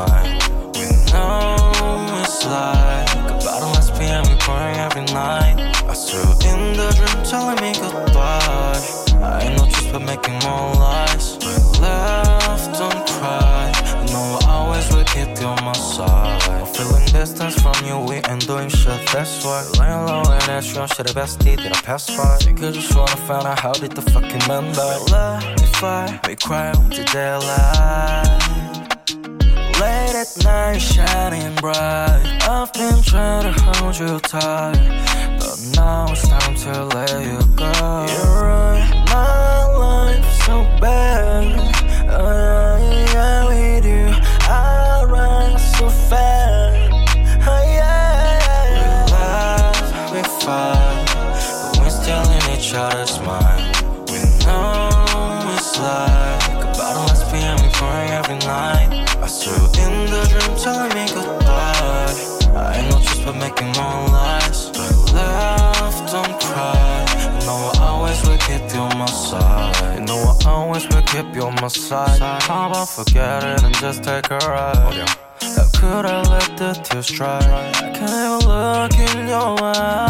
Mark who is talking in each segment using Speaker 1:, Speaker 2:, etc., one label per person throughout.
Speaker 1: mine. We know it's like about 11 p.m. we pouring every night. I saw you in the dream telling me goodbye. I ain't no choice but making more lies. When left, don't cry. You know I always will keep you on my side. I'm feeling distance from you, we ain't doing shit, that's why. Laying low and that's your shit, the best deed that I passed by. Think I just wanna find out how did the fucking man die. Let me fight, we cry into daylight. Late at night, shining bright. I've been trying to hold you tight, but now it's time to let you go. You're right, my life's so bad. Yeah, with you, I run so fast. Yeah. We laugh, we fight, but we're still in each other's mind. We know it's like about 11 p.m. we pouring every night. I saw you in the dream telling me goodbye. I ain't no choice but making more lies. But left, don't cry. You know I always will keep you on my side. You know I always will keep you on my side. How about forget it and just take a ride? How could I let the tears dry? I can't even look in your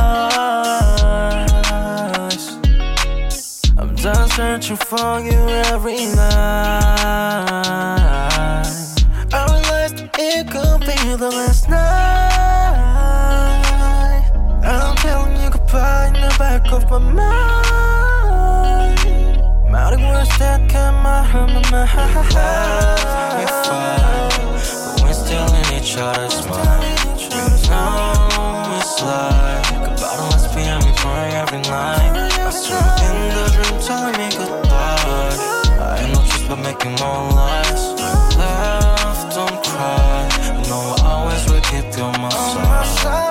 Speaker 1: eyes. I'm done searching for you every night. I realized it could be the last night. I'm telling you goodbye in the back of my mind. Mouthing words that come out of my mind. We fight, but we're still in each other's mind. We know it's like about 11 p.m. we pouring every night. I saw you in the dream telling me goodbye. I ain't no choice but making more lies. Left, don't cry. You know I always will keep you on my side.